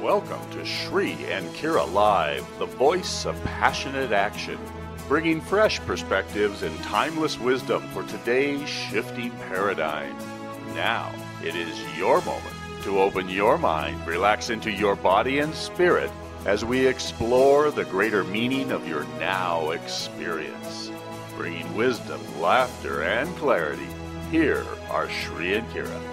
Welcome to Shri and Kira Live, the voice of passionate action, bringing fresh perspectives and timeless wisdom for today's shifting paradigm. Now, it is your moment to open your mind, relax into your body and spirit as we explore the greater meaning of your now experience. Bringing wisdom, laughter, and clarity, here are Shri and Kira.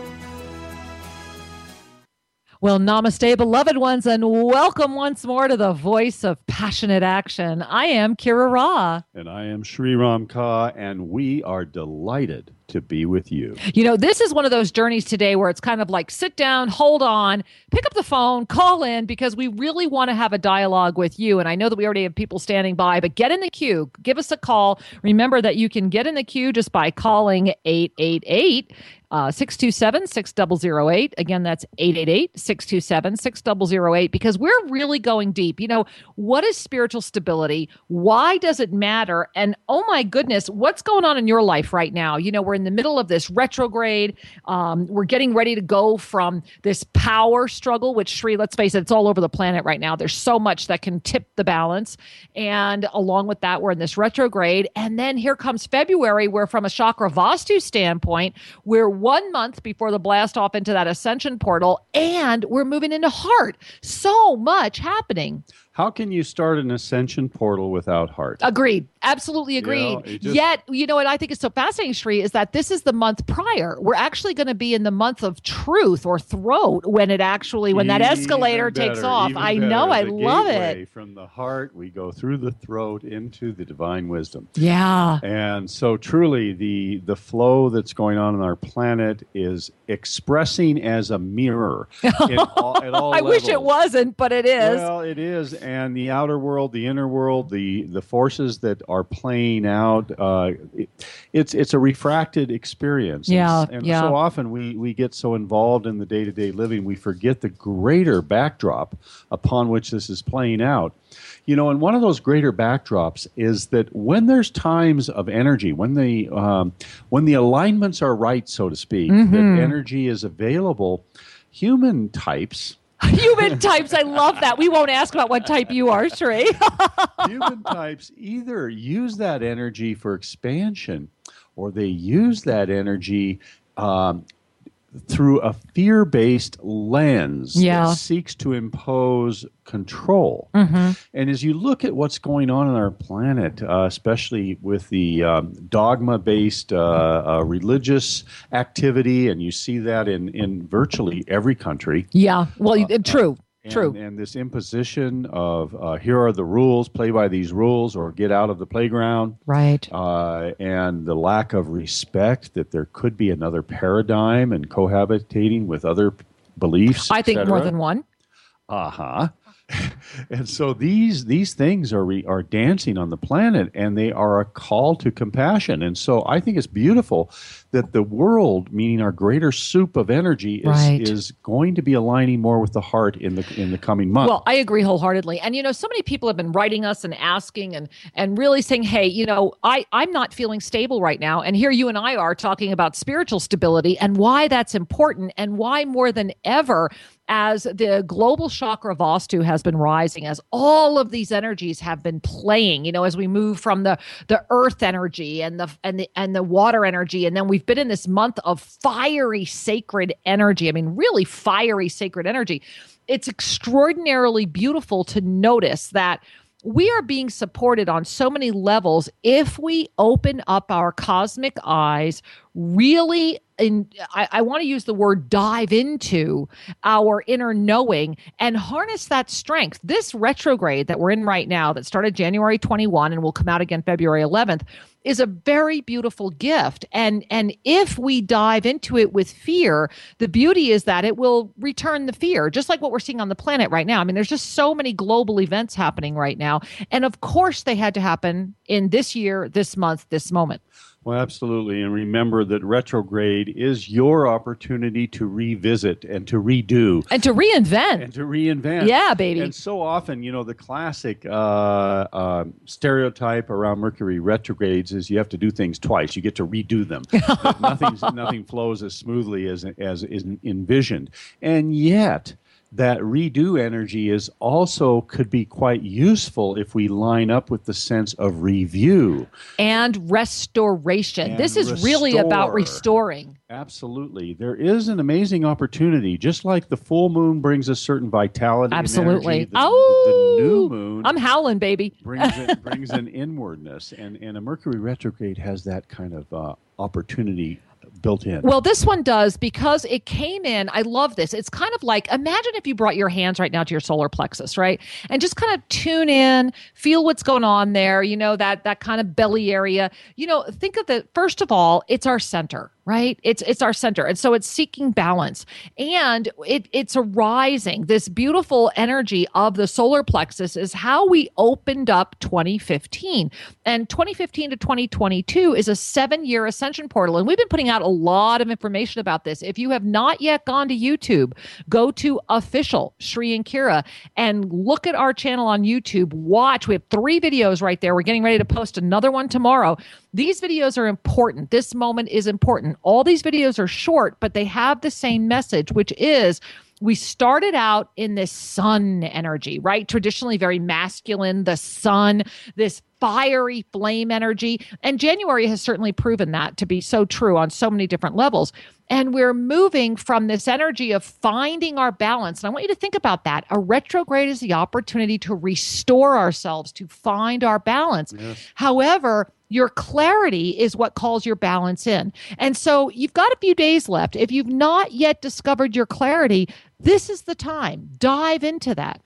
Well, namaste, beloved ones, and welcome once more to the voice of passionate action. I am Kira Ra. And I am Sri Ram Ka, and we are delighted to be with you. You know, this is one of those journeys today where it's kind of like sit down, hold on, pick up the phone, call in, because we really want to have a dialogue with you. And I know that we already have people standing by, but get in the queue. Give us a call. Remember that you can get in the queue just by calling 888 627-6008. Again, that's 888-627-6008, because we're really going deep. You know, what is spiritual stability? Why does it matter? And oh my goodness, what's going on in your life right now? You know, we're in the middle of this retrograde. We're getting ready to go from this power struggle, which, Shri, let's face it, it's all over the planet right now. There's so much that can tip the balance. And along with that, we're in this retrograde. And then here comes February, where from a chakra vastu standpoint, we're 1 month before the blast off into that ascension portal, and we're moving into heart. So much happening. How can you start an ascension portal without heart? Agreed. Absolutely agreed. Yet, you know what I think is so fascinating, Shri, is that this is the month prior. We're actually going to be in the month of truth or throat when that escalator takes off. I know. I love it. From the heart, we go through the throat into the divine wisdom. Yeah. And so truly the flow that's going on our planet is expressing as a mirror at all I levels. wish it wasn't, but it is. Well, it is. And the outer world, the inner world, the forces that are playing out, it's a refracted experience. Yeah, and so often we get so involved in the day-to-day living, we forget the greater backdrop upon which this is playing out. You know, and one of those greater backdrops is that when there's times of energy, when the alignments are right, so to speak, that energy is available, human types, I love that. We won't ask about what type you are, Shri. Human types either use that energy for expansion, or they use that energy through a fear-based lens that seeks to impose control. And as you look at what's going on our planet, especially with the dogma-based religious activity, and you see that in virtually every country. Yeah, well, true. True. And this imposition of here are the rules, play by these rules, or get out of the playground. Right. And the lack of respect that there could be another paradigm and cohabitating with other beliefs. I think more than one. And so these things are dancing on the planet, and they are a call to compassion. And so I think it's beautiful that the world, meaning our greater soup of energy, is going to be aligning more with the heart in the coming months. Well, I agree wholeheartedly. And, you know, so many people have been writing us and asking and really saying, hey, you know, I'm not feeling stable right now. And here you and I are talking about spiritual stability and why that's important, and why more than ever, as the global chakra vastu has been rising, as all of these energies have been playing, you know, as we move from the earth energy and the water energy, and then we've been in this month of fiery sacred energy. I mean, really fiery sacred energy. It's extraordinarily beautiful to notice that we are being supported on so many levels if we open up our cosmic eyes, really, I want to use the word dive into our inner knowing and harness that strength. This retrograde that we're in right now, that started January 21 and will come out again February 11th, is a very beautiful gift. And if we dive into it with fear, the beauty is that it will return the fear, just like what we're seeing on the planet right now. I mean, there's just so many global events happening right now. And of course, they had to happen in this year, this month, this moment. Well, absolutely. And remember that retrograde is your opportunity to revisit and to redo. And to reinvent. Yeah, baby. And so often, you know, the classic stereotype around Mercury retrogrades is you have to do things twice. You get to redo them. Nothing flows as smoothly as is envisioned. And yet, that redo energy is also could be quite useful if we line up with the sense of review and restoration. and This is really about restore. restoring. Absolutely. There is an amazing opportunity. Just like the full moon brings a certain vitality Absolutely. and energy, the new moon I'm howling, baby. brings an inwardness. And a Mercury retrograde has that kind of opportunity built in. Well, this one does because it came in. I love this. It's kind of like, imagine if you brought your hands right now to your solar plexus, right? And just kind of tune in, feel what's going on there, that kind of belly area. Think of it, first of all, it's our center, right? It's our center. And so it's seeking balance. And it's arising. This beautiful energy of the solar plexus is how we opened up 2015. And 2015 to 2022 is a 7-year ascension portal. And we've been putting out a lot of information about this. If you have not yet gone to YouTube, go to official Sri and Kira and look at our channel on YouTube. Watch. We have 3 videos right there. We're getting ready to post another one tomorrow. These videos are important. This moment is important. All these videos are short, but they have the same message, which is we started out in this sun energy, right? Traditionally very masculine, the sun, this fiery flame energy. And January has certainly proven that to be so true on so many different levels. And we're moving from this energy of finding our balance. And I want you to think about that. A retrograde is the opportunity to restore ourselves, to find our balance. Yes. However, your clarity is what calls your balance in. And so you've got a few days left. If you've not yet discovered your clarity, this is the time. Dive into that.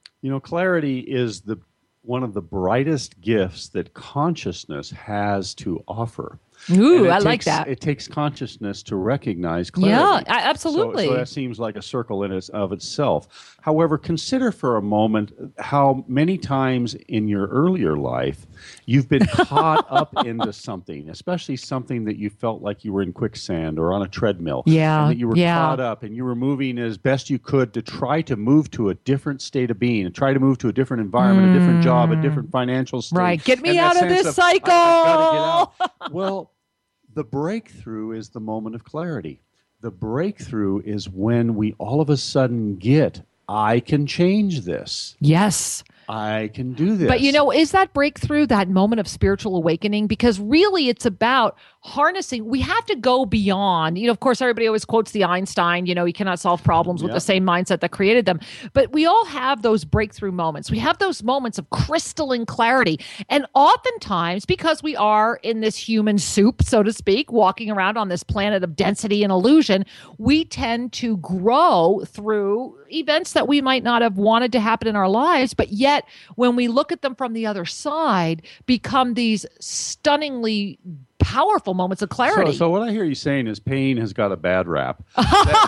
Clarity is one of the brightest gifts that consciousness has to offer. Ooh, I like that. It takes consciousness to recognize clarity. Yeah, absolutely. So that seems like a circle in of itself. However, consider for a moment how many times in your earlier life you've been caught up into something, especially something that you felt like you were in quicksand or on a treadmill. Yeah, and that you were caught up and you were moving as best you could to try to move to a different state of being and try to move to a different environment, a different job, a different financial state. Right. Get me And out that of sense this cycle. I've got to get out. Well, the breakthrough is the moment of clarity. The breakthrough is when we all of a sudden get, I can change this. Yes. I can do this. But is that breakthrough that moment of spiritual awakening? Because really it's about harnessing. We have to go beyond, of course, everybody always quotes the Einstein, you cannot solve problems with the same mindset that created them. But we all have those breakthrough moments. We have those moments of crystalline clarity. And oftentimes, because we are in this human soup, so to speak, walking around on this planet of density and illusion, we tend to grow through events that we might not have wanted to happen in our lives, but yet when we look at them from the other side, become these stunningly powerful moments of clarity. So what I hear you saying is pain has got a bad rap. No,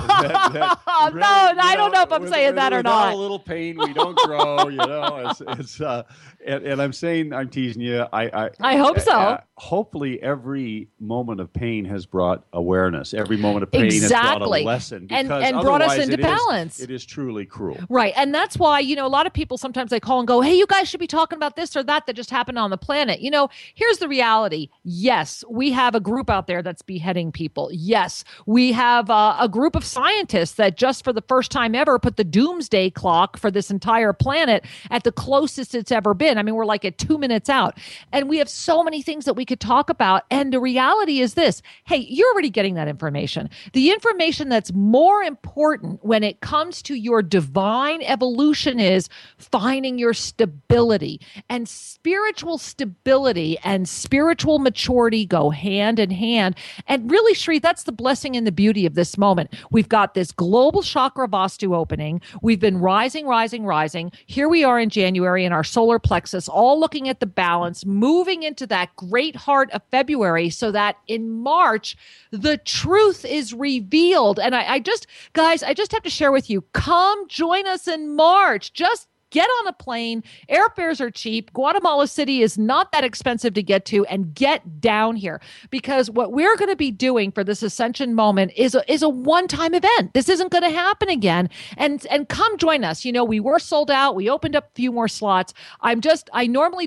I don't know if I'm saying that or not. Without a little pain, we don't grow. And I'm saying, I'm teasing you. I hope so. Hopefully, every moment of pain has brought awareness. Every moment of pain has brought a lesson, and brought us into balance. It is truly cruel, right? And that's why a lot of people sometimes they call and go, "Hey, you guys should be talking about this or that just happened on the planet." Here's the reality. Yes, we have a group out there that's beheading people. Yes, we have a group of scientists that just for the first time ever put the doomsday clock for this entire planet at the closest it's ever been. I mean, we're like at 2 minutes out. And we have so many things that we could talk about. And the reality is this. Hey, you're already getting that information. The information that's more important when it comes to your divine evolution is finding your stability. And spiritual stability and spiritual maturity go hand in hand. And really, Sri, that's the blessing and the beauty of this moment. We've got this global chakra vastu opening. We've been rising. Here we are in January in our solar plexus, all looking at the balance, moving into that great heart of February so that in March, the truth is revealed. And I just have to share with you, come join us in March. Just get on a plane. Airfares are cheap. Guatemala City is not that expensive to get to, and get down here, because what we're going to be doing for this ascension moment is a one-time event. This isn't going to happen again. And come join us. We were sold out. We opened up a few more slots. I normally don't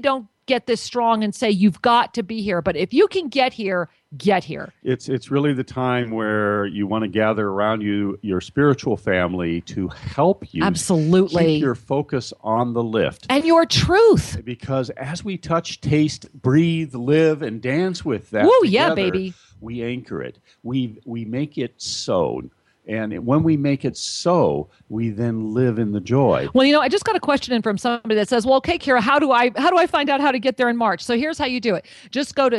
get this strong and say, you've got to be here. But if you can get here, get here. It's really the time where you want to gather around you your spiritual family to help you. Absolutely. Keep your focus on the lift. And your truth. Because as we touch, taste, breathe, live, and dance with that Woo, together, yeah, baby. we anchor it. We make it so. And when we make it so, we then live in the joy. Well, I just got a question in from somebody that says, well, okay, Kira, how do I find out how to get there in March? So here's how you do it. Just go to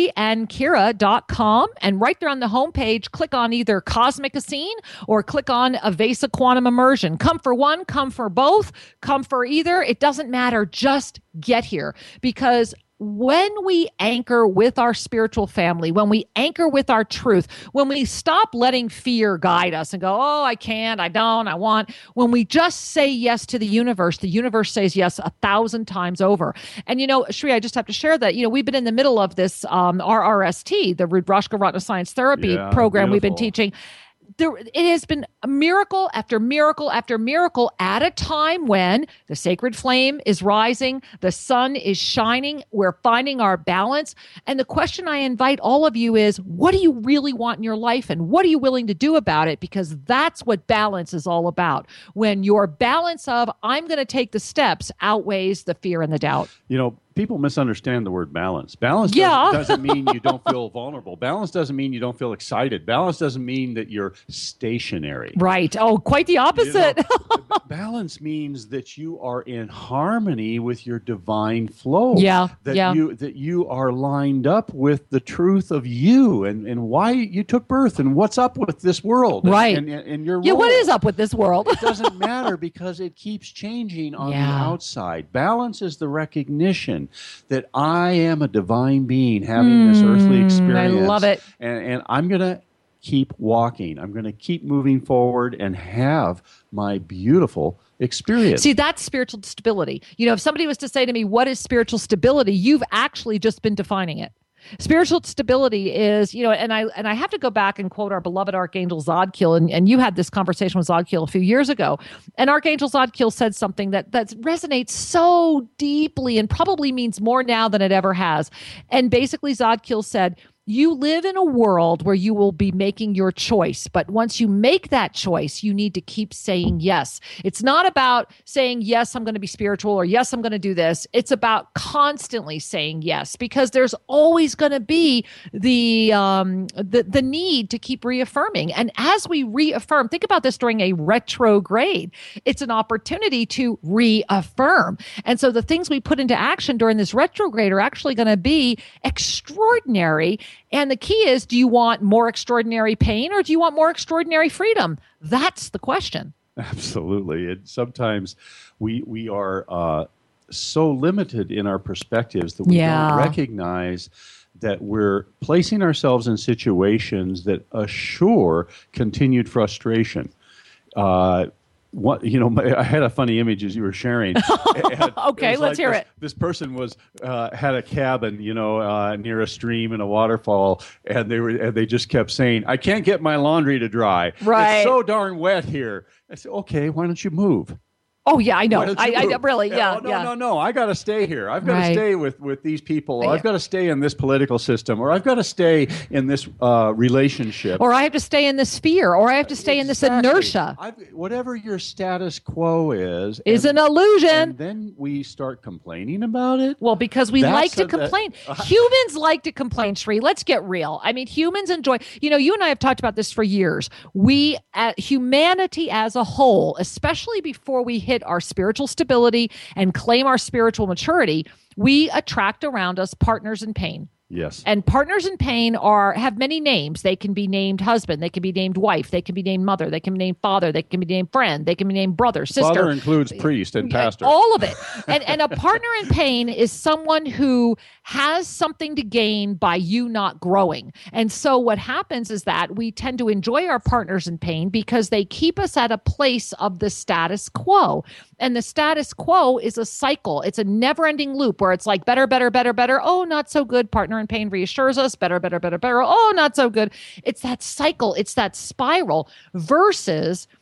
shriandkira.com, and right there on the homepage, click on either Cosmic Scene or click on Avesa Quantum Immersion. Come for one, come for both, come for either. It doesn't matter. Just get here, because when we anchor with our spiritual family, when we anchor with our truth, when we stop letting fear guide us and go, oh, I can't, I don't, I want, when we just say yes to the universe says yes 1,000 times over. And, Shri, I just have to share that, we've been in the middle of this RRST, the Rudrashka Ratna Science Therapy program we've been teaching. It has been a miracle after miracle after miracle at a time when the sacred flame is rising, the sun is shining, we're finding our balance. And the question I invite all of you is, what do you really want in your life, and what are you willing to do about it? Because that's what balance is all about. When your balance of, I'm going to take the steps, outweighs the fear and the doubt. People misunderstand the word balance. Balance doesn't mean you don't feel vulnerable. Balance doesn't mean you don't feel excited. Balance doesn't mean that you're stationary. Right. Oh, quite the opposite. Balance means that you are in harmony with your divine flow. That you are lined up with the truth of you and why you took birth and what's up with this world. Right. And your role. Yeah, what is up with this world? It doesn't matter, because it keeps changing on the outside. Balance is the recognition that I am a divine being having this earthly experience. I love it. And I'm going to keep walking. I'm going to keep moving forward and have my beautiful experience. See, that's spiritual stability. If somebody was to say to me, what is spiritual stability? You've actually just been defining it. Spiritual stability is, and I have to go back and quote our beloved Archangel Zadkiel, and you had this conversation with Zadkiel a few years ago, and Archangel Zadkiel said something that resonates so deeply and probably means more now than it ever has. And basically Zadkiel said, you live in a world where you will be making your choice. But once you make that choice, you need to keep saying yes. It's not about saying, yes, I'm going to be spiritual, or yes, I'm going to do this. It's about constantly saying yes, because there's always going to be the need to keep reaffirming. And as we reaffirm, think about this during a retrograde. It's an opportunity to reaffirm. And so the things we put into action during this retrograde are actually going to be extraordinary. And the key is, do you want more extraordinary pain, or do you want more extraordinary freedom? That's the question. Absolutely. And sometimes we are so limited in our perspectives that we don't recognize that we're placing ourselves in situations that assure continued frustration. I had a funny image as you were sharing. Okay, let's hear it. This person had a cabin, near a stream and a waterfall, and they just kept saying, "I can't get my laundry to dry. Right. It's so darn wet here." I said, "Okay, why don't you move?" Oh, yeah, I know. I really, yeah. No. I got to stay here. I've got to stay with these people. Or I've got to stay in this political system, or I've got to stay in this relationship. Or I have to stay in this fear, or I have to stay in this inertia. Whatever your status quo is an illusion. And then we start complaining about it. Well, because we like to complain. Humans like to complain, Shri. Let's get real. I mean, humans enjoy, you and I have talked about this for years. Humanity as a whole, especially before we hit our spiritual stability and claim our spiritual maturity, we attract around us partners in pain. Yes. And partners in pain have many names. They can be named husband. They can be named wife. They can be named mother. They can be named father. They can be named friend. They can be named brother, sister. Father includes priest and pastor. All of it. And a partner in pain is someone who has something to gain by you not growing. And so what happens is that we tend to enjoy our partners in pain because they keep us at a place of the status quo. And the status quo is a cycle. It's a never-ending loop where it's like better, better, better, better. Oh, not so good. Partner in pain reassures us. Better, better, better, better. Oh, not so good. It's that cycle. It's that spiral versus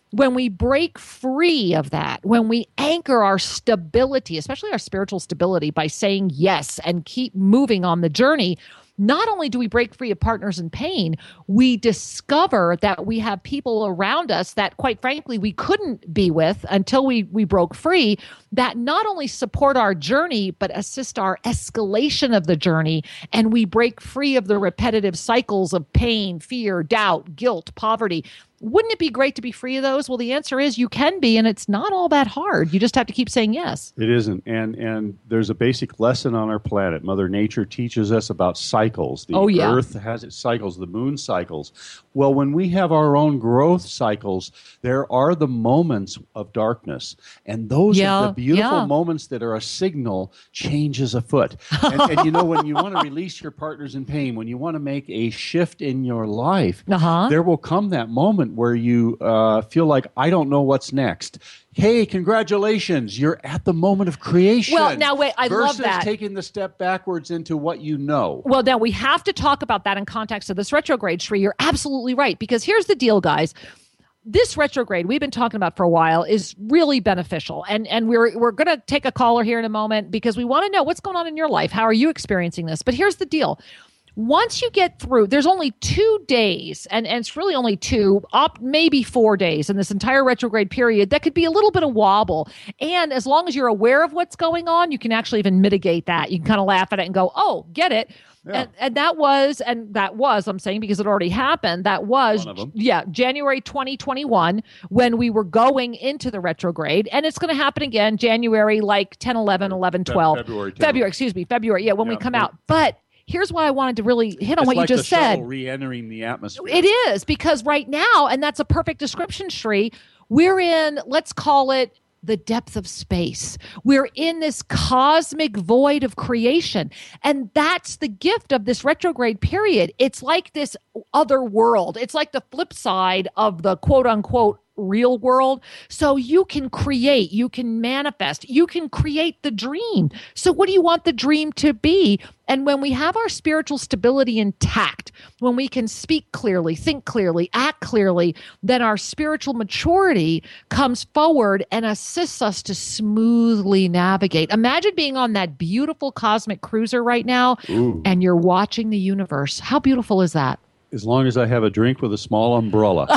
when we break free of that, when we anchor our stability, especially our spiritual stability, by saying yes and keep moving on the journey, not only do we break free of partners in pain, we discover that we have people around us that, quite frankly, we couldn't be with until we broke free, that not only support our journey, but assist our escalation of the journey. And we break free of the repetitive cycles of pain, fear, doubt, guilt, poverty. Wouldn't it be great to be free of those? Well, the answer is you can be, and it's not all that hard. You just have to keep saying yes. It isn't. And there's a basic lesson on our planet. Mother Nature teaches us about cycles. The Earth has its cycles, the moon cycles. Well, when we have our own growth cycles, there are the moments of darkness. And those are the beautiful moments that are a signal change is afoot. And you know, when you want to release your partners in pain, when you want to make a shift in your life, there will come that moment where you feel like, I don't know what's next. Hey, congratulations. You're at the moment of creation. Well, now wait, I love that. Versus taking the step backwards into what you know. Well, now we have to talk about that in context of this retrograde, Sri. You're absolutely right. Because here's the deal, guys. This retrograde we've been talking about for a while is really beneficial. And we're going to take a caller here in a moment because we want to know what's going on in your life. How are you experiencing this? But here's the deal. Once you get through, there's only 2 days, and it's really only 2, maybe 4 days in this entire retrograde period that could be a little bit of wobble. And as long as you're aware of what's going on, you can actually even mitigate that. You can kind of laugh at it and go, oh, get it. Yeah. And that was, I'm saying because it already happened, that was, January 2021 when we were going into the retrograde. And it's going to happen again January like 10, 11, 11, 12. February, when we come out. But here's why I wanted to really hit on what you just said. Re-entering the atmosphere. It is, because right now, and that's a perfect description, Sri, we're in, let's call it the depth of space. We're in this cosmic void of creation. And that's the gift of this retrograde period. It's like this other world. It's like the flip side of the quote unquote real world. So you can create, you can manifest, you can create the dream. So what do you want the dream to be? And when we have our spiritual stability intact, when we can speak clearly, think clearly, act clearly, then our spiritual maturity comes forward and assists us to smoothly navigate. Imagine being on that beautiful cosmic cruiser right now, and you're watching the universe. How beautiful is that? As long as I have a drink with a small umbrella.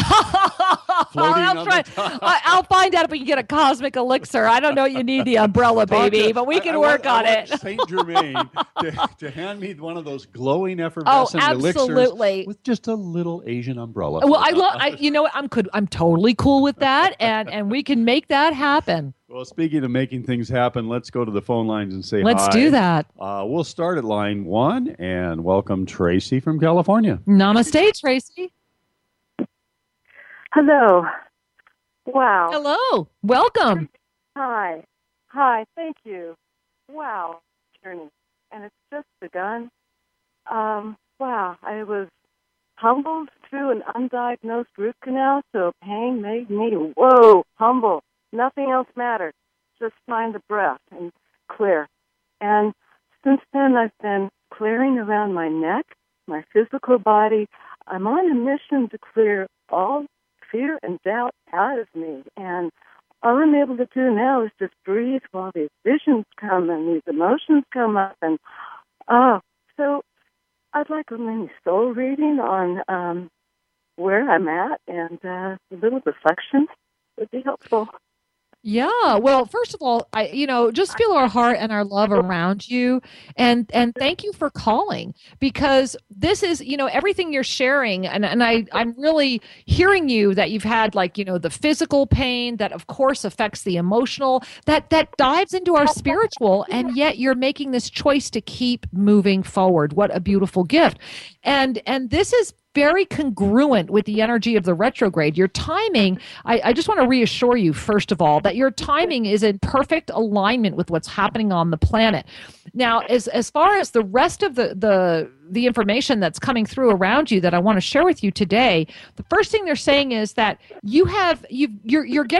I'll find out if we can get a cosmic elixir. I don't know you need the umbrella, baby, but we can work on it. Saint Germain to hand me one of those glowing effervescent elixirs with just a little Asian umbrella. Well, you know what? I'm totally cool with that, and we can make that happen. Well, speaking of making things happen, let's go to the phone lines and say Let's hi. do that. We'll start at line 1 and welcome Tracy from California. Namaste, Tracy. Hello. Wow. Hello. Welcome. Hi. Thank you. Wow. Journey. And it's just begun. Wow. I was humbled through an undiagnosed root canal, so pain made me, humble. Nothing else mattered. Just find the breath and clear. And since then, I've been clearing around my neck, my physical body. I'm on a mission to clear all fear and doubt out of me. And all I'm able to do now is just breathe while these visions come and these emotions come up. And so I'd like a mini soul reading on where I'm at, and a little reflection would be helpful. Yeah. Well, first of all, just feel our heart and our love around you. And thank you for calling, because this is, everything you're sharing. And I'm really hearing you that you've had the physical pain that of course affects the emotional, that dives into our spiritual. And yet you're making this choice to keep moving forward. What a beautiful gift. And this is very congruent with the energy of the retrograde. Your timing, I just want to reassure you, first of all, that your timing is in perfect alignment with what's happening on the planet. Now, as far as the rest of the information that's coming through around you that I want to share with you today, the first thing they're saying is that you're getting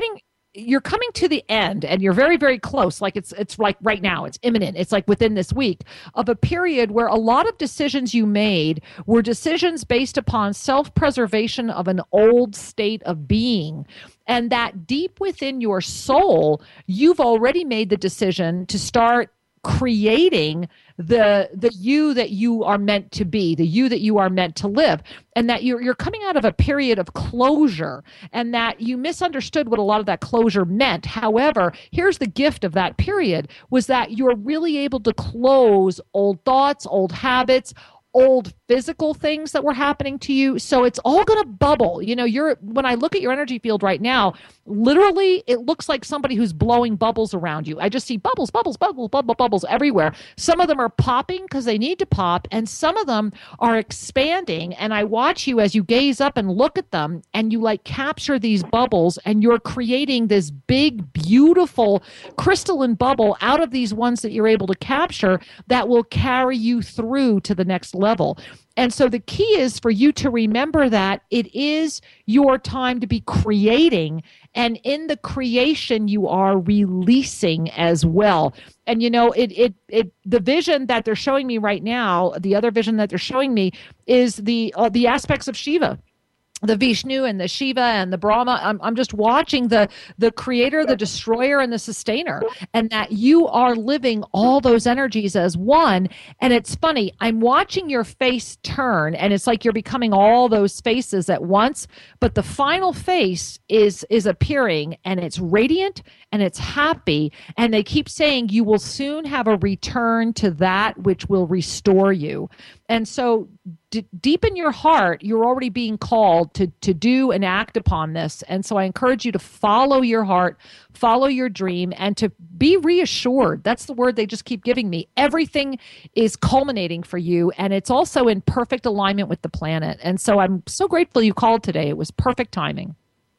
you're coming to the end and you're very, very close. Like it's like right now, it's imminent. It's like within this week of a period where a lot of decisions you made were decisions based upon self-preservation of an old state of being. And that deep within your soul, you've already made the decision to start creating the you that you are meant to be, the you that you are meant to live, and that you're coming out of a period of closure, and that you misunderstood what a lot of that closure meant. However, here's the gift of that period was that you're really able to close old thoughts, old habits, old physical things that were happening to you. So it's all going to bubble. You know, when I look at your energy field right now, literally it looks like somebody who's blowing bubbles around you. I just see bubbles, bubbles, bubbles, bubbles, bubbles everywhere. Some of them are popping because they need to pop, and some of them are expanding. And I watch you as you gaze up and look at them, and you like capture these bubbles, and you're creating this big, beautiful crystalline bubble out of these ones that you're able to capture that will carry you through to the next level. And so the key is for you to remember that it is your time to be creating, and in the creation you are releasing as well. And you know, the vision that they're showing me right now, the other vision that they're showing me is the aspects of Shiva. The Vishnu and the Shiva and the Brahma. I'm just watching the creator, the destroyer, and the sustainer, and that you are living all those energies as one. And it's funny, I'm watching your face turn, and it's like you're becoming all those faces at once, but the final face is appearing, and it's radiant and it's happy, and they keep saying you will soon have a return to that which will restore you. And so deep in your heart, you're already being called to do and act upon this. And so I encourage you to follow your heart, follow your dream, and to be reassured. That's the word they just keep giving me. Everything is culminating for you, and it's also in perfect alignment with the planet. And so I'm so grateful you called today. It was perfect timing.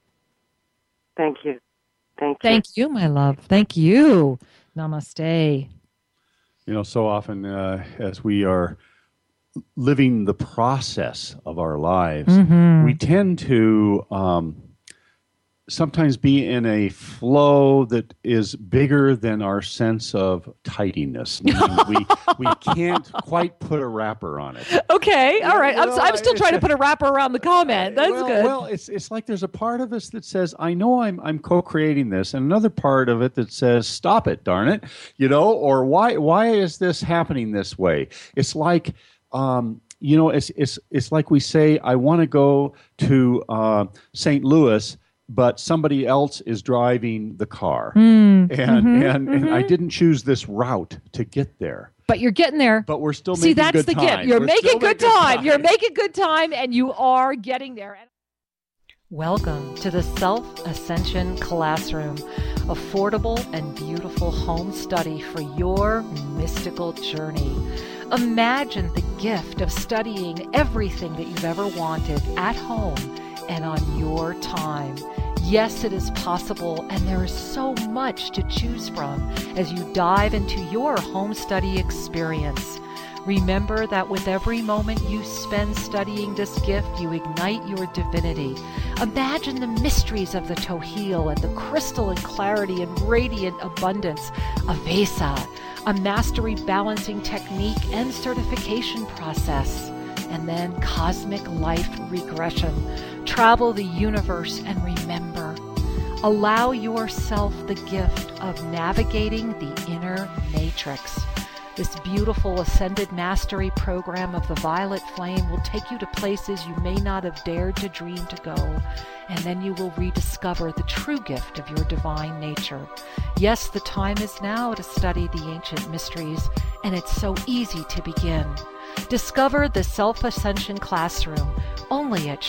Thank you. Thank you. Thank you, my love. Thank you. Namaste. You know, so often as we are living the process of our lives, we tend to sometimes be in a flow that is bigger than our sense of tidiness. we can't quite put a wrapper on it. Okay, all right. I'm still trying to put a wrapper around the comment. That's good. Well, it's like there's a part of us that says, I know I'm co-creating this, and another part of it that says, stop it, darn it, you know, or why is this happening this way? It's like you know, it's like we say, I want to go to St. Louis, but somebody else is driving the car, and I didn't choose this route to get there. But you're getting there. But we're still making good time. See, that's the gift. You're making good time. You're making good time, and you are getting there. Welcome to the Self-Ascension Classroom, affordable and beautiful home study for your mystical journey. Imagine the gift of studying everything that you've ever wanted at home and on your time. Yes, it is possible, and there is so much to choose from as you dive into your home study experience. Remember that with every moment you spend studying this gift, you ignite your divinity. Imagine the mysteries of the Tohil and the crystalline clarity and radiant abundance of Vesa, a mastery balancing technique and certification process, and then cosmic life regression. Travel the universe and remember. Allow yourself the gift of navigating the inner matrix. This beautiful Ascended Mastery program of the Violet Flame will take you to places you may not have dared to dream to go, and then you will rediscover the true gift of your divine nature. Yes, the time is now to study the ancient mysteries, and it's so easy to begin. Discover the Self-Ascension Classroom only at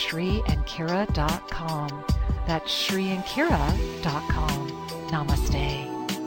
ShriandKira.com. That's ShriandKira.com. Namaste.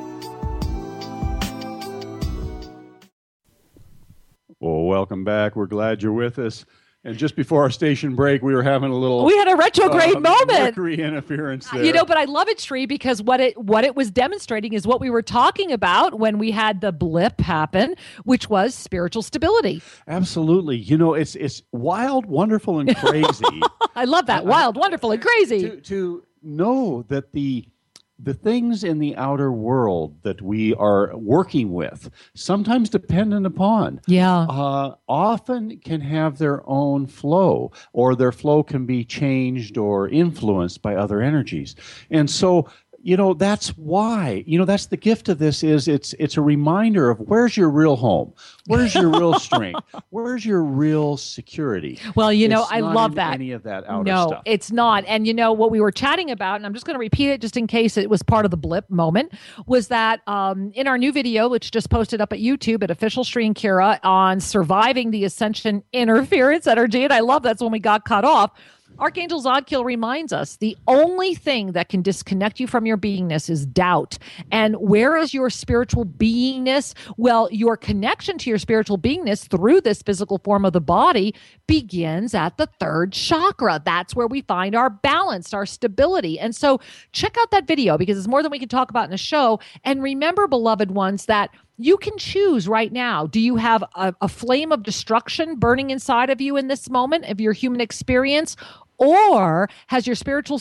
Well, welcome back. We're glad you're with us. And just before our station break, we were having a little... We had a retrograde moment. Mercury interference there. You know, but I love it, Sri, because what it was demonstrating is what we were talking about when we had the blip happen, which was spiritual stability. Absolutely. You know, it's wild, wonderful, and crazy. I love that. Wild, wonderful, and crazy. To know that the the things in the outer world that we are working with, sometimes dependent upon, Yeah. often can have their own flow, or their flow can be changed or influenced by other energies. And so, that's why, that's the gift of this, is it's a reminder of where's your real home, where's your real strength, where's your real security. Well, It's I not love in that. any of that outer No, stuff. it's not. And what we were chatting about, and I'm just going to repeat it just in case it was part of the blip moment, was that in our new video, which just posted up at YouTube at Official Sri and Kira on surviving the ascension interference energy, and I love that's when we got cut off. Archangel Zadkiel reminds us the only thing that can disconnect you from your beingness is doubt. And where is your spiritual beingness? Well, your connection to your spiritual beingness through this physical form of the body begins at the third chakra. That's where we find our balance, our stability. And so check out that video, because it's more than we can talk about in a show. And remember, beloved ones, that you can choose right now. Do you have a flame of destruction burning inside of you in this moment of your human experience? Or has your spiritual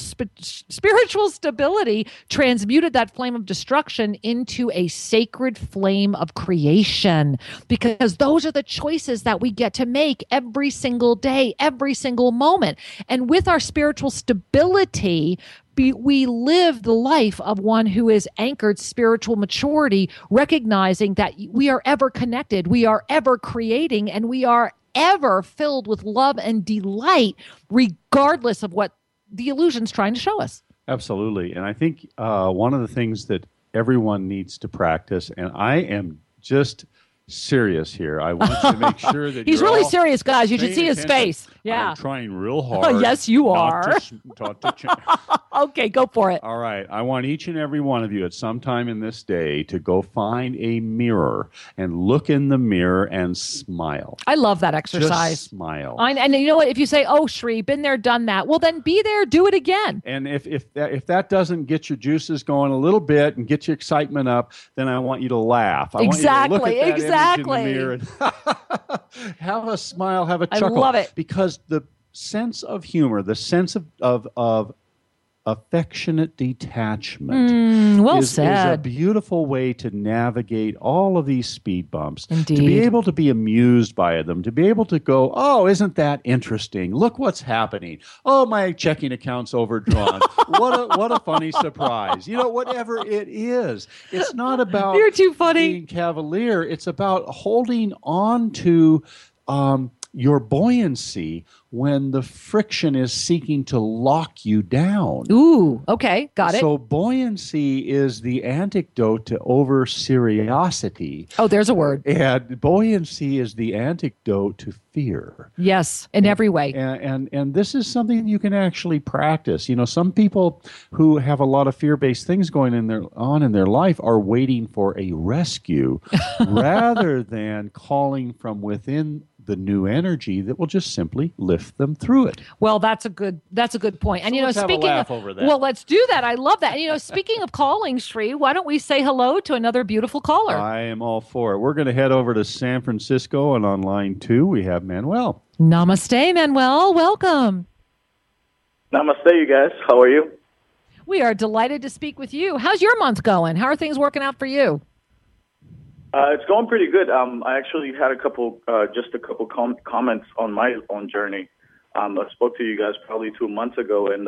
stability transmuted that flame of destruction into a sacred flame of creation? Because those are the choices that we get to make every single day, every single moment. And with our spiritual stability, we live the life of one who is anchored spiritual maturity, recognizing that we are ever connected, we are ever creating, and we are ever filled with love and delight, regardless of what the illusion's trying to show us. Absolutely. And I think one of the things that everyone needs to practice, and I am just serious here. I want you to make sure that he's you're really all serious, guys. You should paying see his attention. face. Yeah. I'm trying real hard. Yes, you are. Not to change. Okay, go for it. All right. I want each and every one of you at some time in this day to go find a mirror and look in the mirror and smile. I love that exercise. Just smile. And you know what? If you say, "Oh, Sri, been there, done that," well, then be there, do it again. And if that doesn't get your juices going a little bit and get your excitement up, then I want you to laugh. I want you to look at that image in the mirror and have a smile, have a chuckle. I love it. Because the sense of humor, the sense of affectionate detachment is a beautiful way to navigate all of these speed bumps. Indeed. To be able to be amused by them, to be able to go, oh, isn't that interesting? Look what's happening. Oh, my checking account's overdrawn. What a funny surprise. Whatever it is. It's not about You're too funny. being cavalier. It's about holding on to your buoyancy when the friction is seeking to lock you down. Ooh, okay, got it. So buoyancy is the antidote to over-seriosity. Oh, there's a word. And buoyancy is the antidote to fear. Yes, in every way. And this is something you can actually practice. Some people who have a lot of fear-based things going on in their life are waiting for a rescue rather than calling from within the new energy that will just simply lift them through it. Well, that's a good point. And So let's have a speaking laugh of, over that. well, let's do that. I love that. And speaking of calling, Sri, why don't we say hello to another beautiful caller? I am all for it. We're going to head over to San Francisco, and on line 2 we have Manuel. Namaste, Manuel. Welcome. Namaste, you guys. How are you? We are delighted to speak with you. How's your month going? How are things working out for you? It's going pretty good. I actually had a couple comments on my own journey. I spoke to you guys probably 2 months ago, and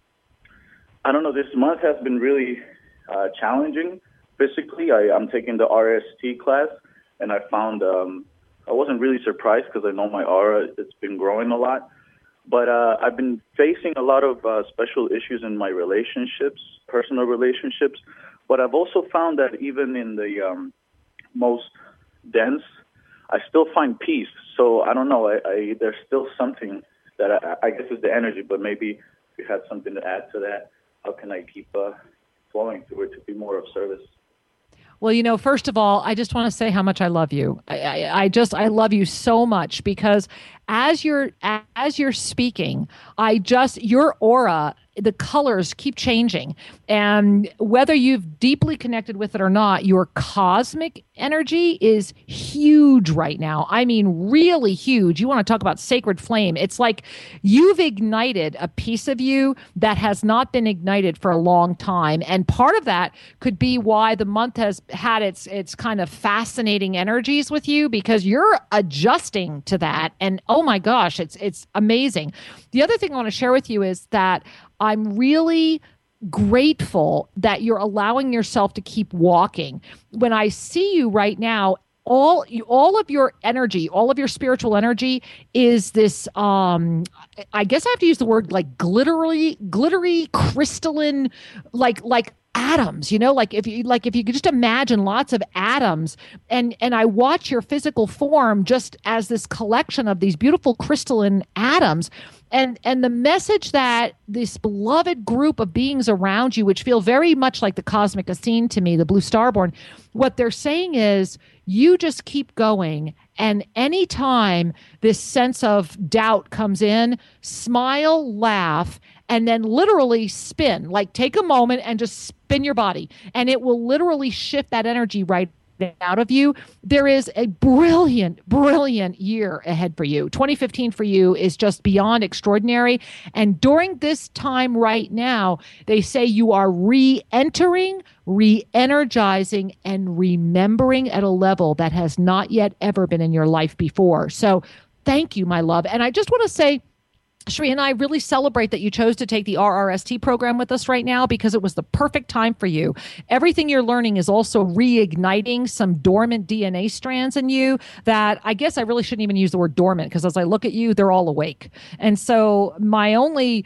I don't know, this month has been really challenging physically. I'm taking the RST class, and I found I wasn't really surprised because I know my aura, it's been growing a lot. But I've been facing a lot of special issues in my relationships, personal relationships. But I've also found that even in the most dense, I still find peace. So I don't know. There's still something that I guess is the energy, but maybe if you had something to add to that, how can I keep flowing through it to be more of service? Well, first of all, I just want to say how much I love you. I love you so much because as you're speaking, your aura the colors keep changing. And whether you've deeply connected with it or not, your cosmic energy is huge right now. I mean, really huge. You want to talk about sacred flame. It's like you've ignited a piece of you that has not been ignited for a long time. And part of that could be why the month has had its kind of fascinating energies with you, because you're adjusting to that. And oh my gosh, it's amazing. The other thing I want to share with you is that I'm really grateful that you're allowing yourself to keep walking. When I see you right now, all of your energy, all of your spiritual energy is this, I guess I have to use the word like glittery, crystalline, like atoms, like if you could just imagine lots of atoms, and I watch your physical form just as this collection of these beautiful crystalline atoms. And the message that this beloved group of beings around you, which feel very much like the cosmic Athene to me, the blue starborn, what they're saying is you just keep going. And anytime this sense of doubt comes in, smile, laugh, and then literally spin, like take a moment and just spin your body. And it will literally shift that energy right out of you. There is a brilliant year ahead for you. 2015 for you is just beyond extraordinary. And during this time right now, they say you are re-entering, re-energizing, and remembering at a level that has not yet ever been in your life before. So thank you, my love. And I just want to say, Sri and I really celebrate that you chose to take the RRST program with us right now, because it was the perfect time for you. Everything you're learning is also reigniting some dormant DNA strands in you that I guess I really shouldn't even use the word dormant, because as I look at you, they're all awake. And so my only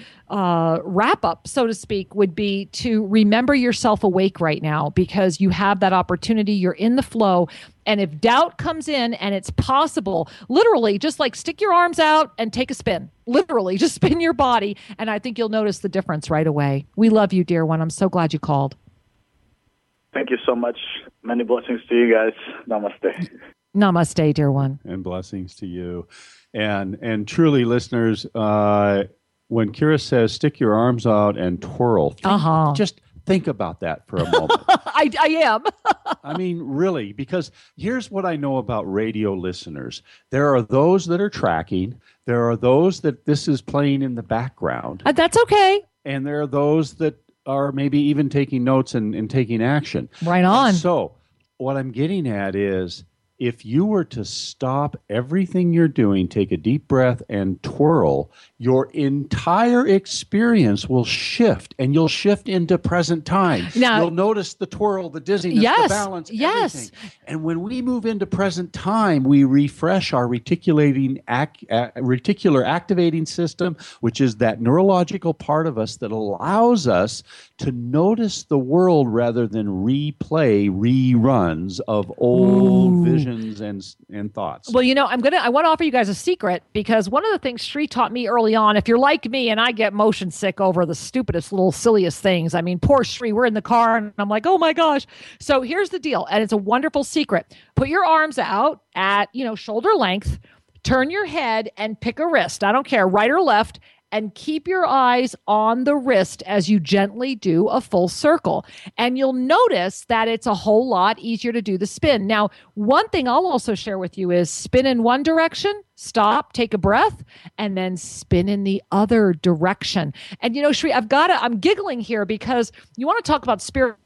wrap up, so to speak, would be to remember yourself awake right now, because you have that opportunity. You're in the flow. And if doubt comes in, and it's possible, literally just like stick your arms out and take a spin. Literally just spin your body. And I think you'll notice the difference right away. We love you, dear one. I'm so glad you called. Thank you so much. Many blessings to you guys. Namaste. Namaste, dear one. And blessings to you. And truly, listeners, when Kira says stick your arms out and twirl, just think about that for a moment. I am. I mean, really, because here's what I know about radio listeners. There are those that are tracking. There are those that this is playing in the background. That's okay. And there are those that are maybe even taking notes and taking action. Right on. And so what I'm getting at is, if you were to stop everything you're doing, take a deep breath and twirl, your entire experience will shift, and you'll shift into present time. Now, you'll notice the twirl, the dizziness, the balance, everything. And when we move into present time, we refresh our reticular activating system, which is that neurological part of us that allows us to notice the world rather than replay reruns of old visions and thoughts. Well, I want to offer you guys a secret, because one of the things Sri taught me early on, if you're like me and I get motion sick over the stupidest little silliest things. I mean, poor Sri, we're in the car and I'm like, oh my gosh. So here's the deal. And it's a wonderful secret. Put your arms out at, shoulder length, turn your head and pick a wrist. I don't care, right or left. And keep your eyes on the wrist as you gently do a full circle. And you'll notice that it's a whole lot easier to do the spin. Now, one thing I'll also share with you is spin in one direction, stop, take a breath, and then spin in the other direction. And Sri, I'm giggling here because you want to talk about spirit.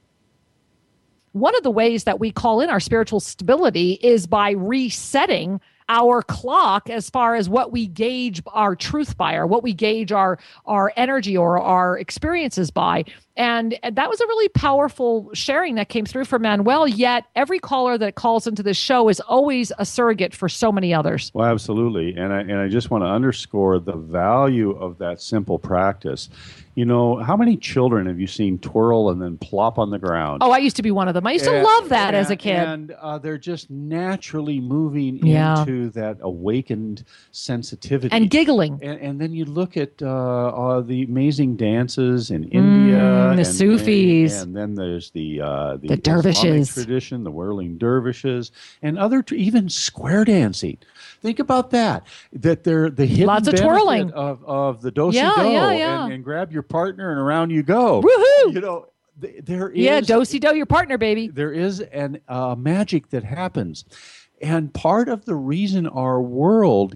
One of the ways that we call in our spiritual stability is by resetting our clock as far as what we gauge our truth by, or what we gauge our energy or our experiences by. And that was a really powerful sharing that came through from Manuel, yet every caller that calls into this show is always a surrogate for so many others. Well, absolutely. And I just want to underscore the value of that simple practice. How many children have you seen twirl and then plop on the ground? Oh, I used to be one of them. I used to love that as a kid. And they're just naturally moving into that awakened sensitivity. And giggling. And then you look at the amazing dances in India. The Sufis. And then there's the dervishes. Islamic tradition, the whirling dervishes, and even square dancing. Think about that. That they're the hidden lots of benefit twirling of the do-si-do and grab your partner, and around you go. Woohoo! You know, there is do-si-do your partner, baby. There is an magic that happens, and part of the reason our world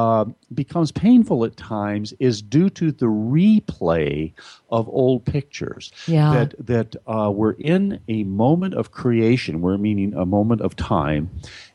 becomes painful at times is due to the replay of old pictures. Yeah. That we're in a moment of creation. We're meaning a moment of time.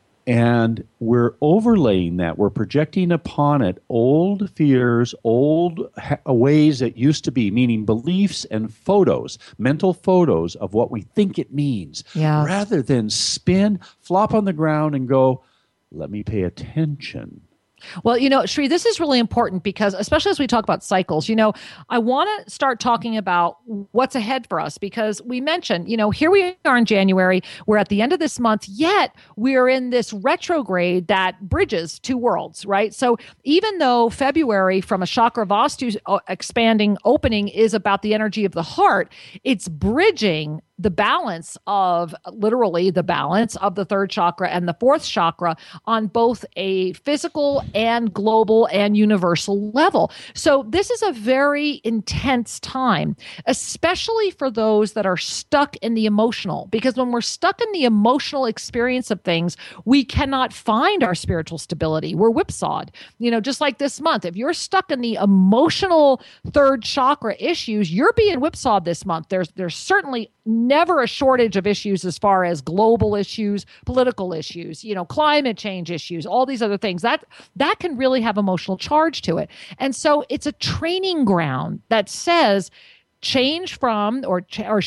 And we're overlaying that. We're projecting upon it old fears, old ways it used to be, meaning beliefs and photos, mental photos of what we think it means, rather than spin, flop on the ground, and go, let me pay attention. Well, Shri, this is really important because, especially as we talk about cycles, I want to start talking about what's ahead for us because we mentioned, here we are in January, we're at the end of this month, yet we're in this retrograde that bridges two worlds, right? So even though February from a chakra vastu expanding opening is about the energy of the heart, it's bridging the balance of literally the balance of the third chakra and the fourth chakra on both a physical and global and universal level. So this is a very intense time, especially for those that are stuck in the emotional, because when we're stuck in the emotional experience of things, we cannot find our spiritual stability. We're whipsawed, just like this month. If you're stuck in the emotional third chakra issues, you're being whipsawed this month. There's certainly never a shortage of issues as far as global issues, political issues, climate change issues, all these other things that can really have emotional charge to it. And so it's a training ground that says change from or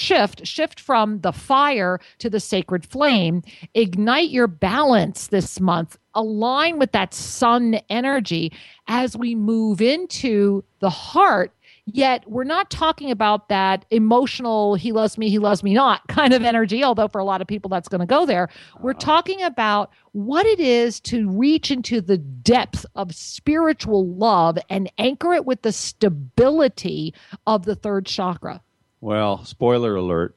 shift from the fire to the sacred flame, ignite your balance this month, align with that sun energy as we move into the heart. Yet we're not talking about that emotional, he loves me not kind of energy, although for a lot of people that's going to go there. We're talking about what it is to reach into the depth of spiritual love and anchor it with the stability of the third chakra. Well, spoiler alert.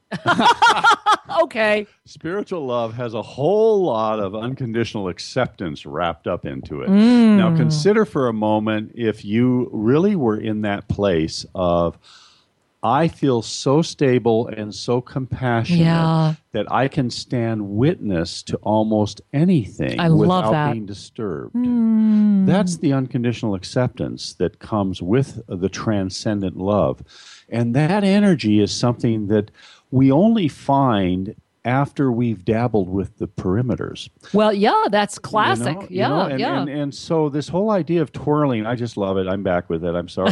Okay. Spiritual love has a whole lot of unconditional acceptance wrapped up into it. Now, consider for a moment if you really were in that place of, I feel so stable and so compassionate that I can stand witness to almost anything without being disturbed. That's the unconditional acceptance that comes with the transcendent love. And that energy is something that we only find after we've dabbled with the perimeters. Well, yeah, that's classic. And so this whole idea of twirling, I just love it. I'm back with it. I'm sorry.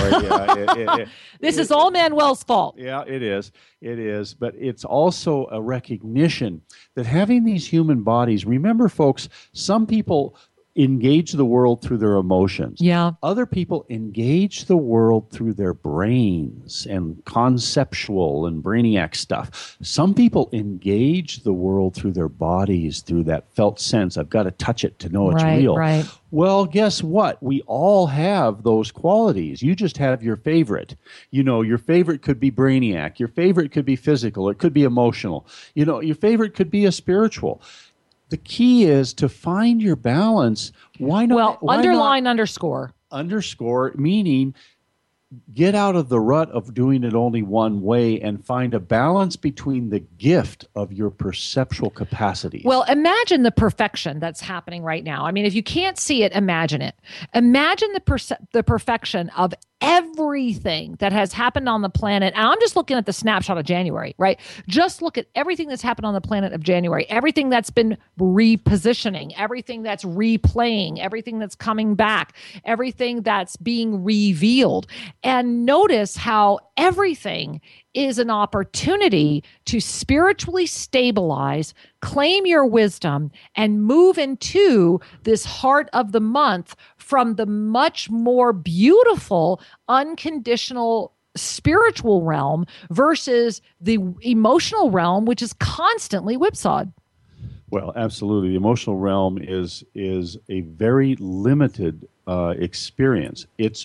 This is all Manuel's fault. Yeah, it is. It is. But it's also a recognition that having these human bodies, remember, folks, some people engage the world through their emotions. Yeah. Other people engage the world through their brains and conceptual and brainiac stuff. Some people engage the world through their bodies, through that felt sense. I've got to touch it to know it's real. Right. Well, guess what? We all have those qualities. You just have your favorite. Your favorite could be brainiac. Your favorite could be physical. It could be emotional. Your favorite could be a spiritual. The key is to find your balance. Why not? Well, underline underscore. Underscore, meaning get out of the rut of doing it only one way and find a balance between the gift of your perceptual capacities. Well, imagine the perfection that's happening right now. I mean, if you can't see it, imagine it. Imagine the perfection of everything that has happened on the planet. And I'm just looking at the snapshot of January, right? Just look at everything that's happened on the planet of January, everything that's been repositioning, everything that's replaying, everything that's coming back, everything that's being revealed. And notice how everything is an opportunity to spiritually stabilize, claim your wisdom, and move into this heart of the month from the much more beautiful, unconditional spiritual realm versus the emotional realm, which is constantly whipsawed. Well, absolutely. The emotional realm is a very limited experience. It's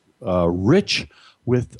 rich with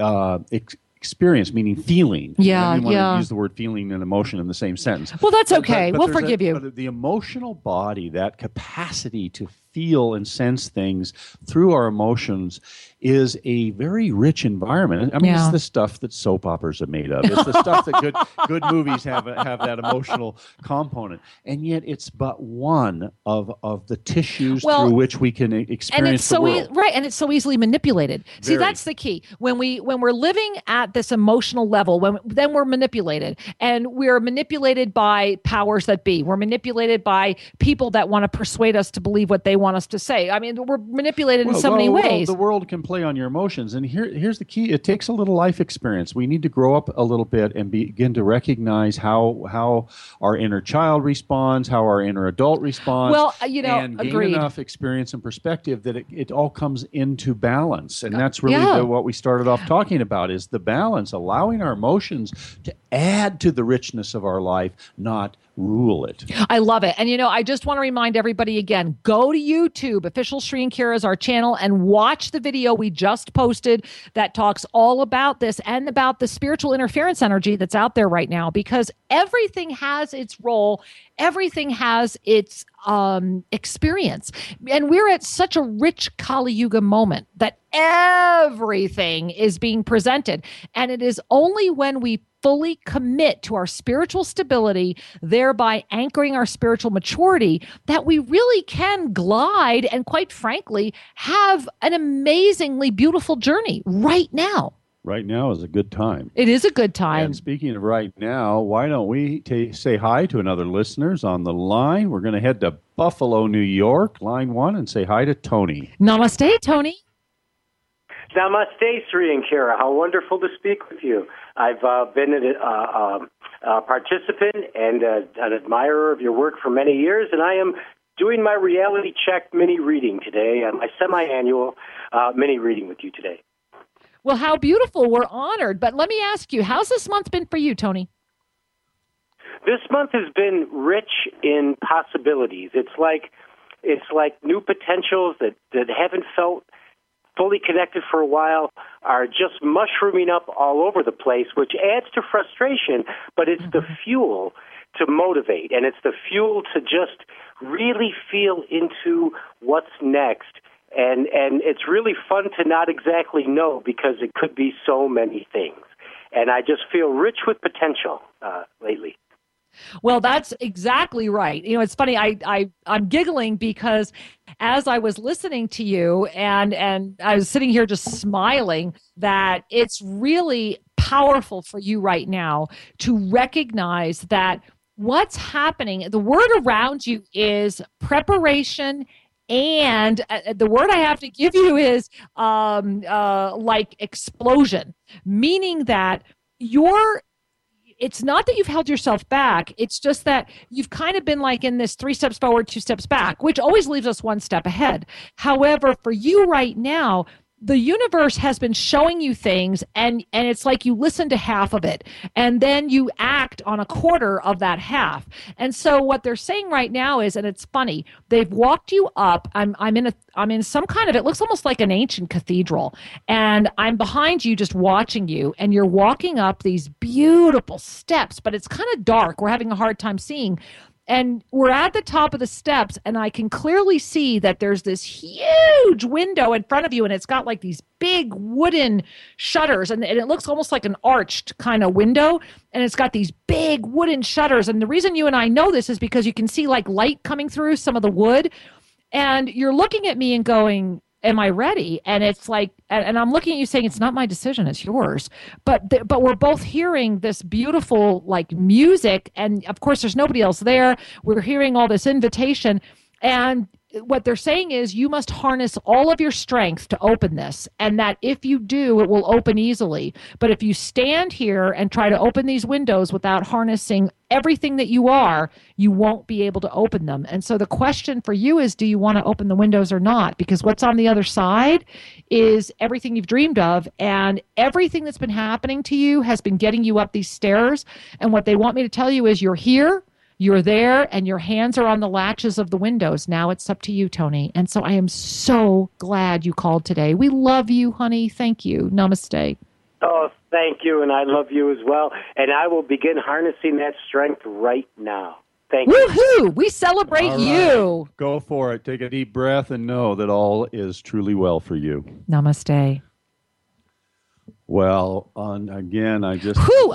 experience, meaning feeling. I didn't want to use the word feeling and emotion in the same sentence. Well, that's okay. We'll forgive you. But the emotional body, that capacity to feel and sense things through our emotions is a very rich environment. I mean, it's the stuff that soap operas are made of. It's the stuff that good movies have that emotional component. And yet it's but one of the tissues through which we can experience the world. Right, and it's so easily manipulated. See, that's the key. When we're living at this emotional level, then we're manipulated. And we're manipulated by powers that be. We're manipulated by people that want to persuade us to believe what they want us to say. I mean, we're manipulated in so many ways. The world can play on your emotions. And here's the key. It takes a little life experience. We need to grow up a little bit and begin to recognize how our inner child responds, how our inner adult responds. Well, and gain agreed. enough experience and perspective that it all comes into balance. And that's really what we started off talking about, is the balance, allowing our emotions to add to the richness of our life, not rule it. I love it. And, I just want to remind everybody again, go to YouTube. Official Sri and Kira is our channel, and watch the video we just posted that talks all about this and about the spiritual interference energy that's out there right now, because everything has its role. Everything has its experience. And we're at such a rich Kali Yuga moment that everything is being presented. And it is only when we fully commit to our spiritual stability, thereby anchoring our spiritual maturity, that we really can glide and, quite frankly, have an amazingly beautiful journey right now. Right now is a good time. It is a good time. And speaking of right now, why don't we say hi to another listeners on the line? We're going to head to Buffalo, New York, line 1, and say hi to Tony. Namaste, Tony. Namaste, Sri and Kira. How wonderful to speak with you. I've been a participant and an admirer of your work for many years, and I am doing my reality check mini reading today, my semi-annual mini reading with you today. Well, how beautiful. We're honored. But let me ask you, how's this month been for you, Tony? This month has been rich in possibilities. It's like new potentials that haven't felt fully connected for a while are just mushrooming up all over the place, which adds to frustration, but it's the fuel to motivate, and it's the fuel to just really feel into what's next. And it's really fun to not exactly know, because it could be so many things. And I just feel rich with potential lately. Well, that's exactly right. It's funny. I'm giggling because as I was listening to you and I was sitting here just smiling, that it's really powerful for you right now to recognize that what's happening, the word around you is preparation. And the word I have to give you is like explosion, meaning that it's not that you've held yourself back. It's just that you've kind of been like in this 3 steps forward, 2 steps back, which always leaves us 1 step ahead. However, for you right now, the universe has been showing you things, and it's like you listen to half of it, and then you act on a quarter of that half. And so what they're saying right now is, and it's funny, they've walked you up. I'm in some kind of, it looks almost like an ancient cathedral, and I'm behind you just watching you, and you're walking up these beautiful steps, but it's kind of dark. We're having a hard time seeing. And we're at the top of the steps, and I can clearly see that there's this huge window in front of you, and it's got like these big wooden shutters, and it looks almost like an arched kind of window, and it's got these big wooden shutters. And the reason you and I know this is because you can see like light coming through some of the wood, and you're looking at me and going, am I ready? And it's like, and I'm looking at you saying, it's not my decision, it's yours. But we're both hearing this beautiful like music. And of course, there's nobody else there. We're hearing all this invitation. And what they're saying is you must harness all of your strength to open this, and that if you do, it will open easily. But if you stand here and try to open these windows without harnessing everything that you are, you won't be able to open them. And so the question for you is, do you want to open the windows or not? Because what's on the other side is everything you've dreamed of, and everything that's been happening to you has been getting you up these stairs. And what they want me to tell you is you're here, you're there, and your hands are on the latches of the windows. Now it's up to you, Tony. And so I am so glad you called today. We love you, honey. Thank you. Namaste. Oh, thank you, and I love you as well. And I will begin harnessing that strength right now. Thank you. Woohoo! We celebrate All you. right. Go for it. Take a deep breath and know that all is truly well for you. Namaste. Well, again, I'm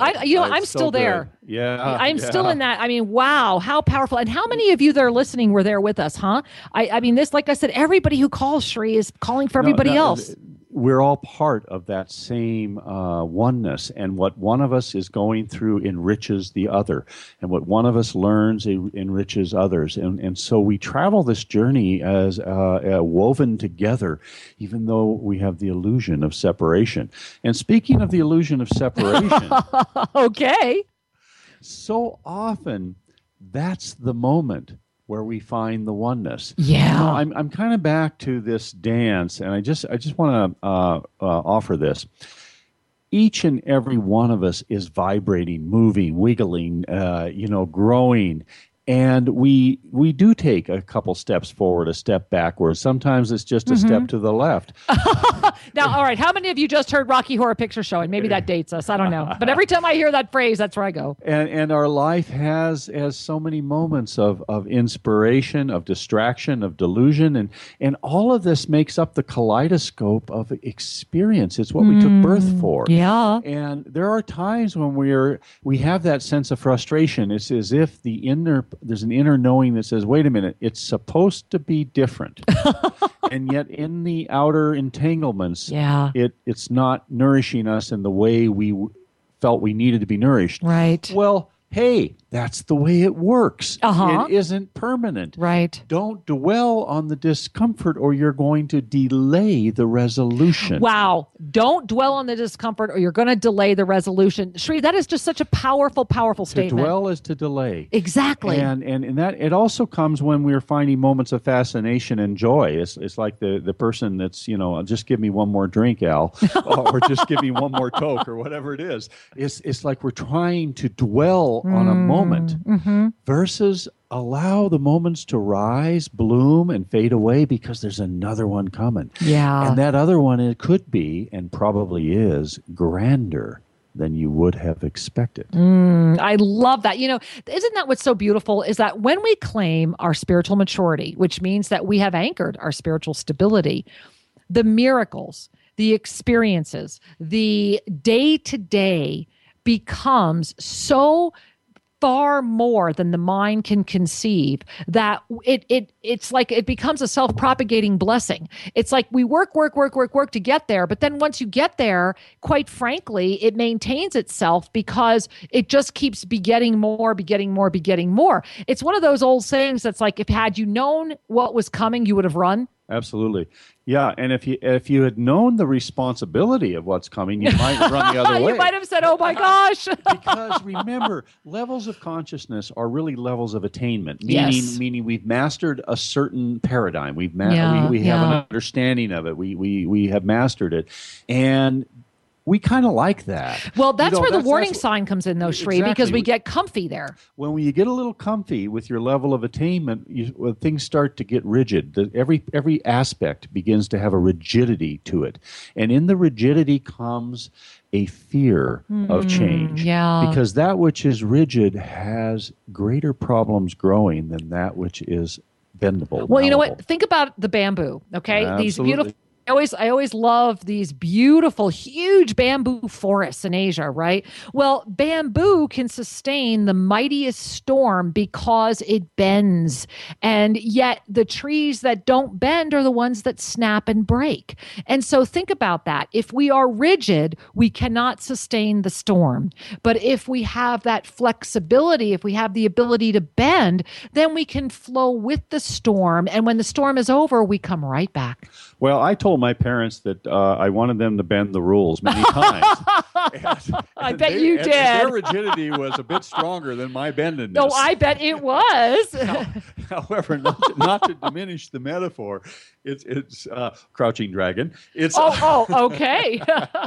so still there. Yeah. I'm still in that. I mean, wow, how powerful. And how many of you that are listening were there with us, huh? I mean, this, like I said, everybody who calls, Sri, is calling for everybody else. We're all part of that same oneness, and what one of us is going through enriches the other, and what one of us learns enriches others, and so we travel this journey as woven together, even though we have the illusion of separation. And speaking of the illusion of separation, okay, so often that's the moment where we find the oneness. Yeah. You know, I'm kind of back to this dance, and I just want to offer this. Each and every one of us is vibrating, moving, wiggling, growing. And we do take a couple steps forward, a step backwards. Sometimes it's just a step to the left. Now, all right, how many of you just heard Rocky Horror Picture Show? And maybe that dates us. I don't know. But every time I hear that phrase, that's where I go. And our life has so many moments of inspiration, of distraction, of delusion. And all of this makes up the kaleidoscope of experience. It's what we took birth for. Yeah. And there are times when we have that sense of frustration. It's as if there's an inner knowing that says, wait a minute, it's supposed to be different. And yet in the outer entanglements, it's not nourishing us in the way we felt we needed to be nourished. Right. Well, hey, that's the way it works. It isn't permanent. Right. Don't dwell on the discomfort or you're going to delay the resolution. Wow. Don't dwell on the discomfort or you're going to delay the resolution. Sri, that is just such a powerful, powerful statement. To dwell is to delay. Exactly. And that it also comes when we're finding moments of fascination and joy. It's like the person that's, just give me one more drink, Al, or just give me one more Coke or whatever it is. It's like we're trying to dwell on a moment versus allow the moments to rise, bloom, and fade away because there's another one coming. Yeah. And that other one, it could be, and probably is, grander than you would have expected. I love that. Isn't that what's so beautiful is that when we claim our spiritual maturity, which means that we have anchored our spiritual stability, the miracles, the experiences, the day-to-day becomes so far more than the mind can conceive that it's like it becomes a self-propagating blessing. It's like we work to get there, but then once you get there, quite frankly, it maintains itself because it just keeps begetting more. It's one of those old sayings that's like, if had you known what was coming, you would have run. Absolutely. Yeah, and if you had known the responsibility of what's coming, you might run the other way. You might have said, "Oh my gosh." Because remember, levels of consciousness are really levels of attainment, meaning we've mastered a certain paradigm. We have an understanding of it. We have mastered it. And we kind of like that. Well, that's where the warning sign comes in, though, Sri, because we get comfy there. When you get a little comfy with your level of attainment, when things start to get rigid. Every aspect begins to have a rigidity to it. And in the rigidity comes a fear of change. Yeah. Because that which is rigid has greater problems growing than that which is bendable. Well, you know what? Think about the bamboo, okay? Absolutely. These beautiful... I always love these beautiful, huge bamboo forests in Asia, right? Well, bamboo can sustain the mightiest storm because it bends. And yet the trees that don't bend are the ones that snap and break. And so think about that. If we are rigid, we cannot sustain the storm. But if we have that flexibility, if we have the ability to bend, then we can flow with the storm. And when the storm is over, we come right back. Well, I told my parents that I wanted them to bend the rules many times. I bet you did. Their rigidity was a bit stronger than my bendedness. Oh, I bet it was. However, not to diminish the metaphor, it's crouching dragon. It's okay.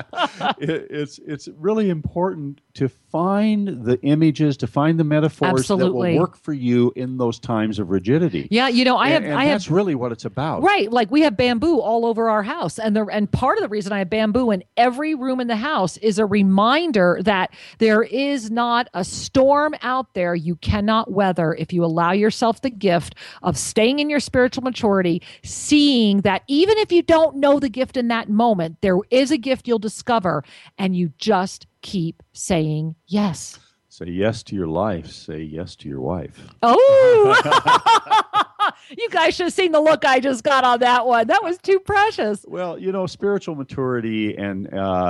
It's really important to find the images, to find the metaphors that will work for you in those times of rigidity. Yeah, that's really what it's about. Right, like we have bamboo all over our our house. And part of the reason I have bamboo in every room in the house is a reminder that there is not a storm out there you cannot weather if you allow yourself the gift of staying in your spiritual maturity, seeing that even if you don't know the gift in that moment, there is a gift you'll discover, and you just keep saying yes. Say yes to your life. Say yes to your wife. Oh, you guys should have seen the look I just got on that one. That was too precious. Well, spiritual maturity and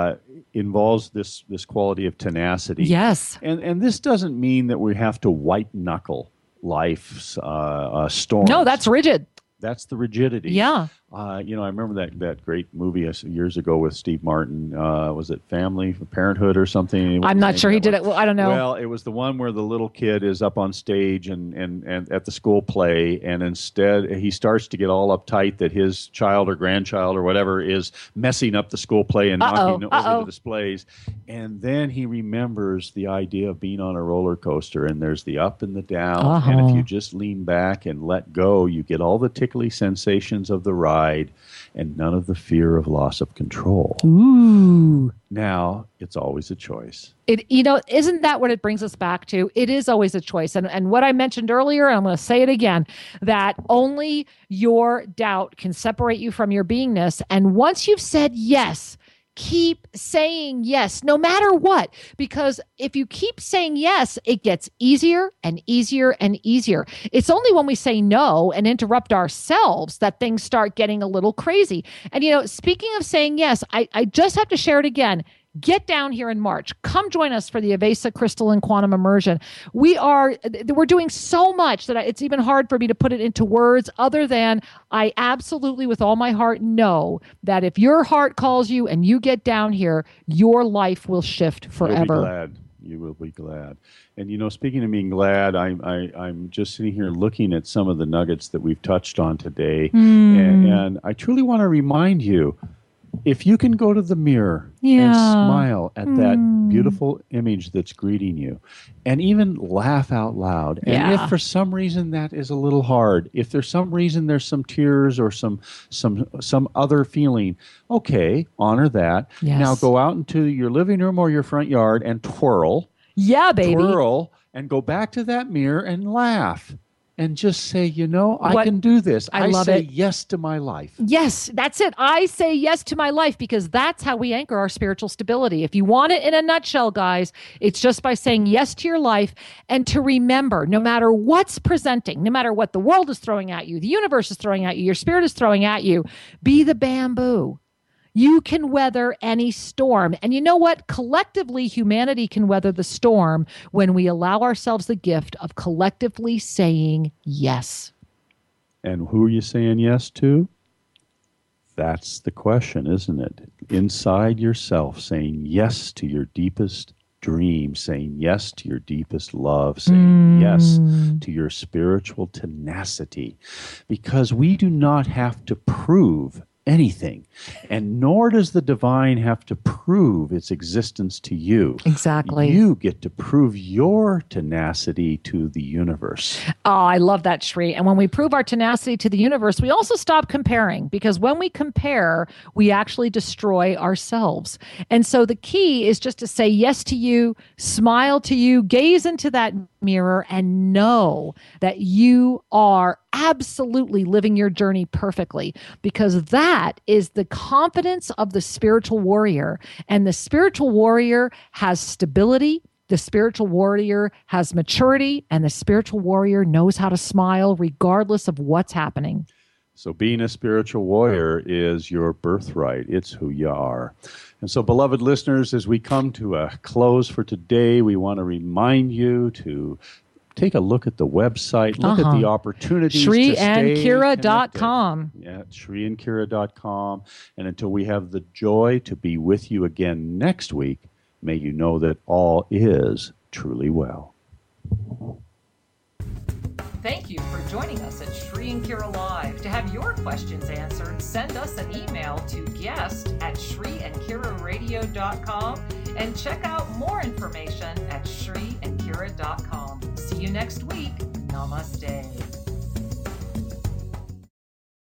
involves this quality of tenacity. Yes. And this doesn't mean that we have to white knuckle life's storms. No, that's rigid. That's the rigidity. Yeah. I remember that great movie years ago with Steve Martin. Was it Parenthood or something? I'm not sure he did it. Well, I don't know. Well, it was the one where the little kid is up on stage and at the school play, and instead he starts to get all uptight that his child or grandchild or whatever is messing up the school play and knocking over the displays. And then he remembers the idea of being on a roller coaster, and there's the up and the down. And if you just lean back and let go, you get all the tickly sensations of the ride and none of the fear of loss of control. Ooh. Now, it's always a choice. Isn't that what it brings us back to? It is always a choice. And what I mentioned earlier, I'm going to say it again, that only your doubt can separate you from your beingness. And once you've said yes, keep saying yes, no matter what, because if you keep saying yes, it gets easier and easier and easier. It's only when we say no and interrupt ourselves that things start getting a little crazy. And, speaking of saying yes, I just have to share it again. Get down here in March. Come join us for the Avesa Crystal and Quantum Immersion. We're doing so much that it's even hard for me to put it into words, other than I absolutely with all my heart know that if your heart calls you and you get down here, your life will shift forever. You will be glad. And speaking of being glad, I'm just sitting here looking at some of the nuggets that we've touched on today, and I truly want to remind you, if you can go to the mirror and smile at that beautiful image that's greeting you, and even laugh out loud, and if for some reason that is a little hard, if there's some reason there's some tears or some other feeling, okay, honor that. Yes. Now go out into your living room or your front yard and twirl. Yeah, baby. Twirl, and go back to that mirror and laugh. And just say, I can do this. I love say it. Yes to my life. Yes, that's it. I say yes to my life, because that's how we anchor our spiritual stability. If you want it in a nutshell, guys, it's just by saying yes to your life, and to remember, no matter what's presenting, no matter what the world is throwing at you, the universe is throwing at you, your spirit is throwing at you, be the bamboo. You can weather any storm. And you know what? Collectively, humanity can weather the storm when we allow ourselves the gift of collectively saying yes. And who are you saying yes to? That's the question, isn't it? Inside yourself, saying yes to your deepest dream, saying yes to your deepest love, saying yes to your spiritual tenacity. Because we do not have to prove anything, and nor does the divine have to prove its existence to you. Exactly. You get to prove your tenacity to the universe. Oh, I love that, Shri. And when we prove our tenacity to the universe, we also stop comparing, because when we compare, we actually destroy ourselves. And so the key is just to say yes to you, smile to you, gaze into that mirror, and know that you are absolutely living your journey perfectly, because that is the confidence of the spiritual warrior. And the spiritual warrior has stability. The spiritual warrior has maturity, and the spiritual warrior knows how to smile regardless of what's happening. So being a spiritual warrior is your birthright. It's who you are. And so, beloved listeners, as we come to a close for today, we want to remind you to take a look at the website, look at the opportunities. ShriandKira.com. Yeah, ShriandKira.com. And until we have the joy to be with you again next week, may you know that all is truly well. Thank you for joining us at Shri and Kira Live. To have your questions answered, send us an email to guest@ShriandKiraRadio.com and check out more information at ShriandKira.com. See you next week. Namaste.